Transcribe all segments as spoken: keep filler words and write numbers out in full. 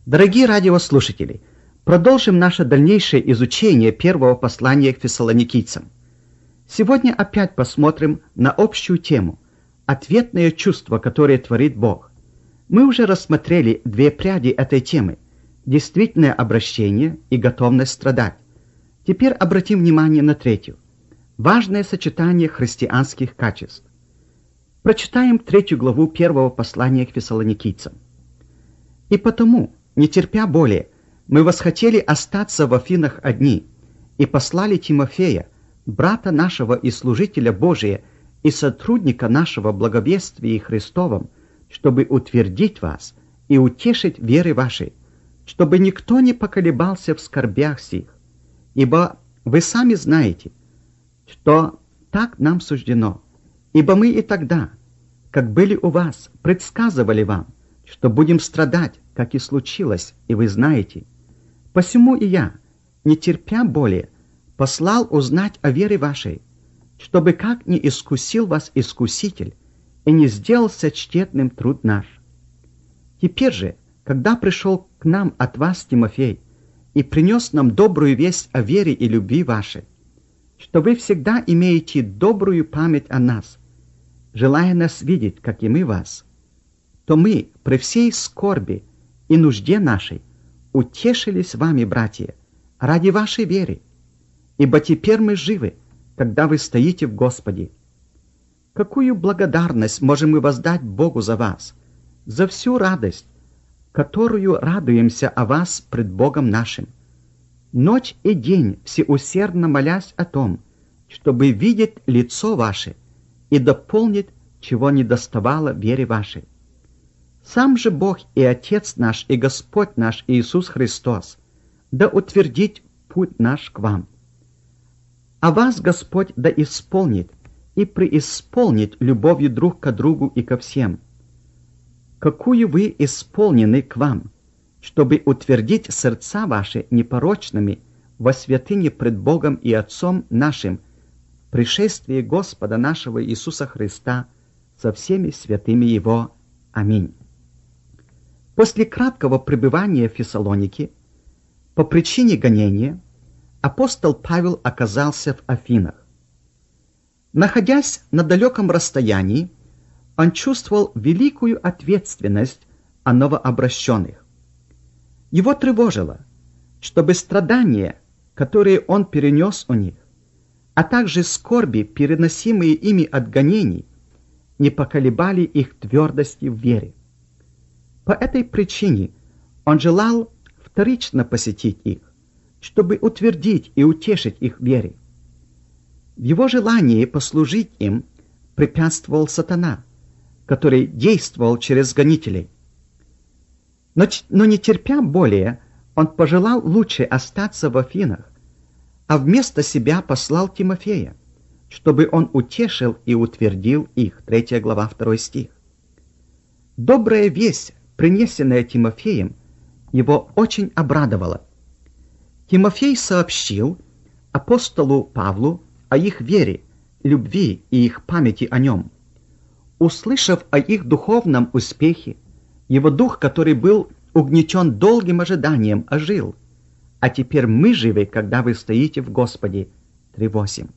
Дорогие радиослушатели, продолжим наше дальнейшее изучение первого послания к фессалоникийцам. Сегодня опять посмотрим на общую тему – ответное чувство, которое творит Бог. Мы уже рассмотрели две пряди этой темы – действительное обращение и готовность страдать. Теперь обратим внимание на третью – важное сочетание христианских качеств. Прочитаем третью главу первого послания к фессалоникийцам. «И потому, не терпя более, мы восхотели остаться в Афинах одни, и послали Тимофея, брата нашего и служителя Божия, и сотрудника нашего благовествия Христовом, чтобы утвердить вас и утешить веры вашей, чтобы никто не поколебался в скорбях сих. Ибо вы сами знаете, что так нам суждено, ибо мы и тогда, как были у вас, предсказывали вам, что будем страдать, как и случилось, и вы знаете. Посему и я, не терпя более, послал узнать о вере вашей, чтобы как не искусил вас искуситель, и не сделался тщетным труд наш. Теперь же, когда пришел к нам от вас Тимофей, и принес нам добрую весть о вере и любви вашей, что вы всегда имеете добрую память о нас, желая нас видеть, как и мы вас, то мы при всей скорби и нужде нашей утешились вами, братья, ради вашей веры, ибо теперь мы живы, когда вы стоите в Господе. Какую благодарность можем мы воздать Богу за вас, за всю радость, которую радуемся о вас пред Богом нашим, ночь и день всеусердно молясь о том, чтобы видеть лицо ваше и дополнить, чего недоставало вере вашей. Сам же Бог и Отец наш, и Господь наш Иисус Христос, да утвердит путь наш к вам. А вас Господь да исполнит и преисполнит любовью друг ко другу и ко всем, какую вы исполнены к вам, чтобы утвердить сердца ваши непорочными во святыне пред Богом и Отцом нашим, в пришествии Господа нашего Иисуса Христа со всеми святыми Его. Аминь. После краткого пребывания в Фессалонике, по причине гонения, апостол Павел оказался в Афинах. Находясь на далеком расстоянии, он чувствовал великую ответственность о новообращенных. Его тревожило, чтобы страдания, которые он перенес у них, а также скорби, переносимые ими от гонений, не поколебали их твердости в вере. По этой причине он желал вторично посетить их, чтобы утвердить и утешить их в вере. В его желании послужить им препятствовал сатана, который действовал через гонителей. Но, но не терпя более, он пожелал лучше остаться в Афинах, а вместо себя послал Тимофея, чтобы он утешил и утвердил их. Третья глава, второй стих. Добрая весть, принесенная Тимофеем, его очень обрадовала. Тимофей сообщил апостолу Павлу о их вере, любви и их памяти о нем. Услышав о их духовном успехе, его дух, который был угнетен долгим ожиданием, ожил. А теперь мы живы, когда вы стоите в Господе. три восемь.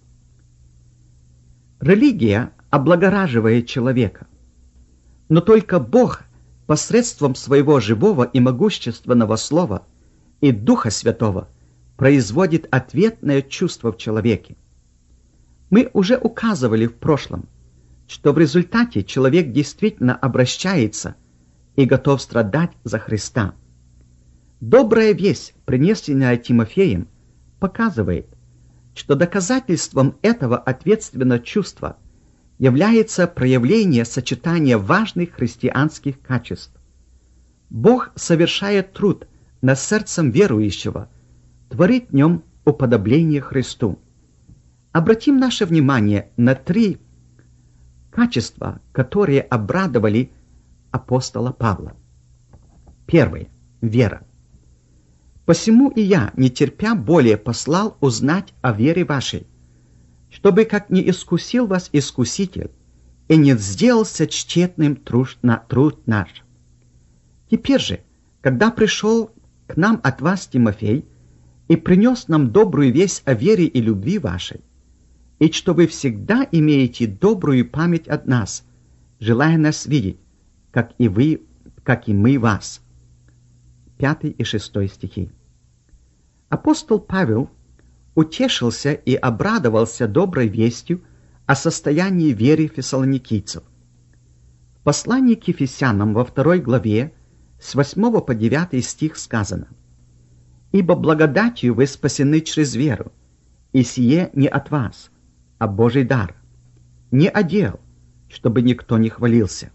Религия облагораживает человека, но только Бог посредством своего живого и могущественного Слова и Духа Святого производит ответное чувство в человеке. Мы уже указывали в прошлом, что в результате человек действительно обращается и готов страдать за Христа. Добрая весть, принесенная Тимофеем, показывает, что доказательством этого ответственного чувства является проявление сочетания важных христианских качеств. Бог совершает труд над сердцем верующего, творит в нем уподобление Христу. Обратим наше внимание на три качества, которые обрадовали апостола Павла. Первое. Вера. «Посему и я, не терпя более, послал узнать о вере вашей, чтобы как не искусил вас искуситель, и не сделался тщетным труд, на, труд наш. Теперь же, когда пришел к нам от вас Тимофей и принес нам добрую весть о вере и любви вашей, и что вы всегда имеете добрую память от нас, желая нас видеть, как и вы, как и мы вас. Пятый и шестой стихи. Апостол Павел утешился и обрадовался доброй вестью о состоянии веры фессалоникийцев. В послании к Ефесянам во второй главе с восьмого по девятый стих сказано: «Ибо благодатью вы спасены через веру, и сие не от вас, а Божий дар, не от дел, чтобы никто не хвалился».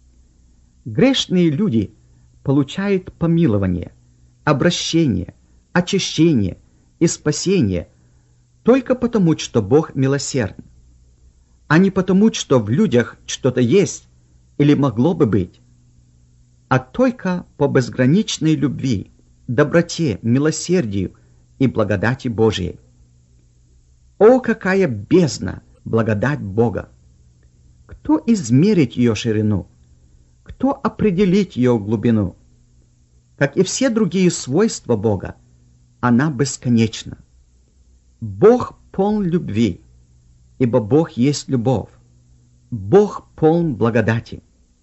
Грешные люди получают помилование, обращение, очищение и спасение только потому, что Бог милосерден, а не потому, что в людях что-то есть или могло бы быть, а только по безграничной любви, доброте, милосердию и благодати Божией. О, какая бездна благодать Бога! Кто измерит ее ширину? Кто определит ее глубину? Как и все другие свойства Бога, она бесконечна. Бог полн любви, ибо Бог есть любовь. Бог полн благодати.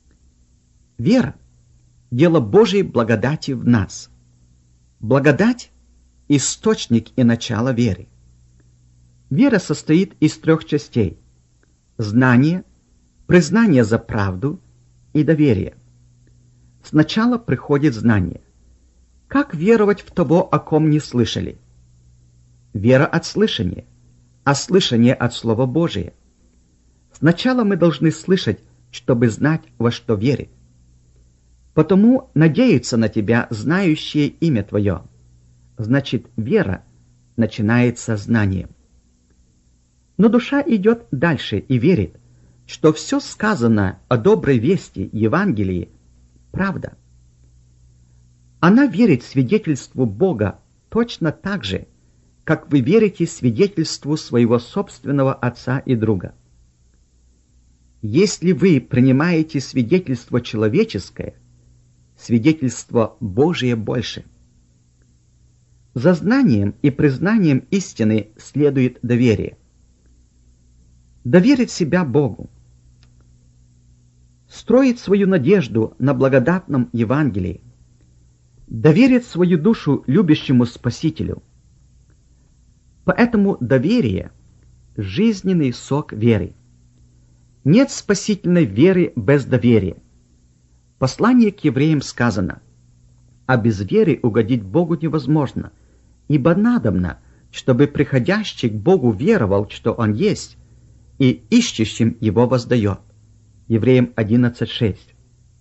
Вера – дело Божьей благодати в нас. Благодать – источник и начало веры. Вера состоит из трех частей – знание, признание за правду и доверие. Сначала приходит знание. Как веровать в того, о ком не слышали? Вера от слышания, а слышание от Слова Божия. Сначала мы должны слышать, чтобы знать, во что верить. Потому надеются на тебя знающие имя твое. Значит, вера начинается знанием. Но душа идет дальше и верит, что все сказанное о доброй вести Евангелии – правда. Она верит свидетельству Бога точно так же, как вы верите свидетельству своего собственного отца и друга. Если вы принимаете свидетельство человеческое, свидетельство Божие больше. За знанием и признанием истины следует доверие. Доверить себя Богу, строить свою надежду на благодатном Евангелии, доверить свою душу любящему Спасителю. Поэтому доверие – жизненный сок веры. Нет спасительной веры без доверия. В послании к евреям сказано: «А без веры угодить Богу невозможно, ибо надобно, чтобы приходящий к Богу веровал, что Он есть, и ищущим Его воздает». Евреям одиннадцать шесть.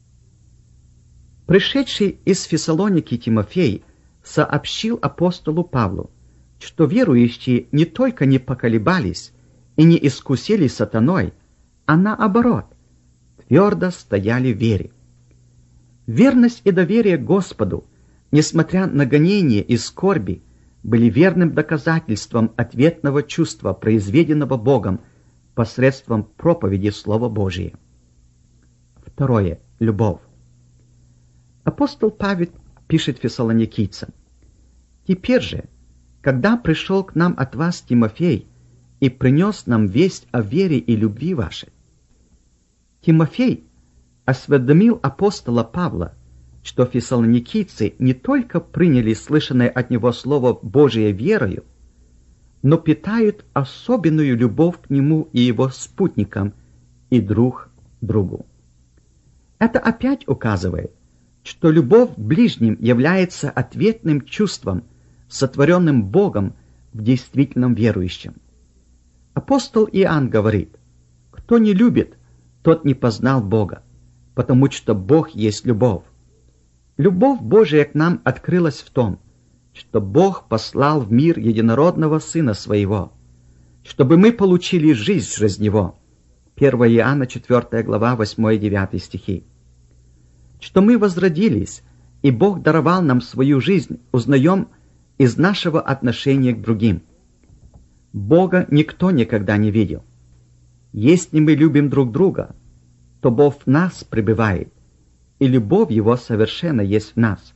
Пришедший из Фессалоники Тимофей сообщил апостолу Павлу, что верующие не только не поколебались и не искусили сатаной, а наоборот, твердо стояли в вере. Верность и доверие Господу, несмотря на гонения и скорби, были верным доказательством ответного чувства, произведенного Богом посредством проповеди Слова Божия. Второе. Любовь. Апостол Павел пишет фессалоникийцам: «Теперь же, когда пришел к нам от вас Тимофей и принес нам весть о вере и любви вашей». Тимофей осведомил апостола Павла, что фессалоникийцы не только приняли слышанное от него Слово Божие верою, но питают особенную любовь к нему и его спутникам и друг другу. Это опять указывает, что любовь к ближним является ответным чувством, сотворенным Богом в действительном верующем. Апостол Иоанн говорит: «Кто не любит, тот не познал Бога, потому что Бог есть любовь». Любовь Божия к нам открылась в том, что Бог послал в мир единородного Сына Своего, чтобы мы получили жизнь через Него. первое Иоанна четвёртая глава восьмой и девятый стихи. Что мы возродились, и Бог даровал нам свою жизнь, узнаем из нашего отношения к другим. Бога никто никогда не видел. Если мы любим друг друга, то Бог в нас пребывает, и любовь Его совершенно есть в нас.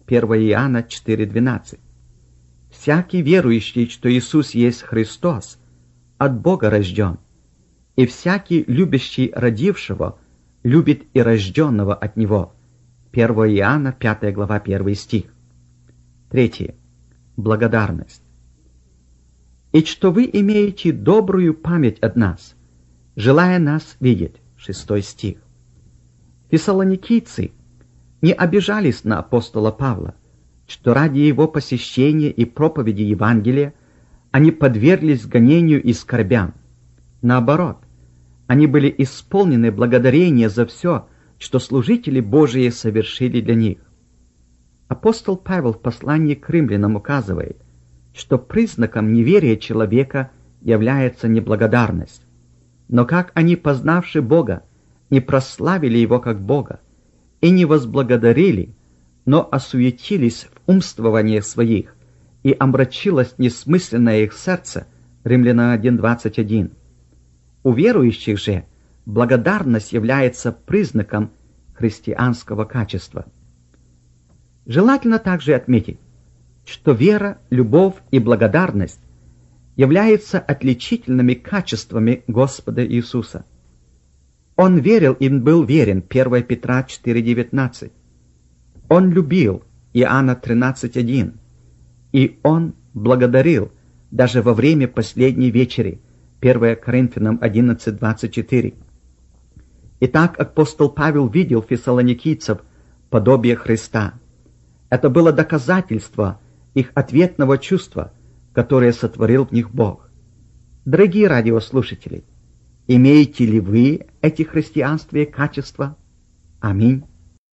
первое Иоанна четыре двенадцать. «Всякий верующий, что Иисус есть Христос, от Бога рожден, и всякий любящий родившего любит и рожденного от Него». первое Иоанна, пятая глава, первый стих. Третье. Благодарность. «И что вы имеете добрую память от нас, желая нас видеть». шестой стих. Фессалоникийцы не обижались на апостола Павла, что ради его посещения и проповеди Евангелия они подверглись гонению и скорбям. Наоборот, они были исполнены благодарения за все, что служители Божии совершили для них. Апостол Павел в послании к римлянам указывает, что признаком неверия человека является неблагодарность. Но как они, познавши Бога, не прославили Его как Бога и не возблагодарили, но осуетились в умствованиях своих, и омрачилось несмысленное их сердце, Римлянам один двадцать один. У верующих же благодарность является признаком христианского качества. Желательно также отметить, что вера, любовь и благодарность являются отличительными качествами Господа Иисуса. Он верил и был верен, первое Петра четыре девятнадцать. Он любил, Иоанна тринадцать один. И он благодарил даже во время последней вечери, первое Коринфянам одиннадцать двадцать четыре. Итак, апостол Павел видел фессалоникийцев подобие Христа. Это было доказательство их ответного чувства, которое сотворил в них Бог. Дорогие радиослушатели, имеете ли вы эти христианские качества? Аминь.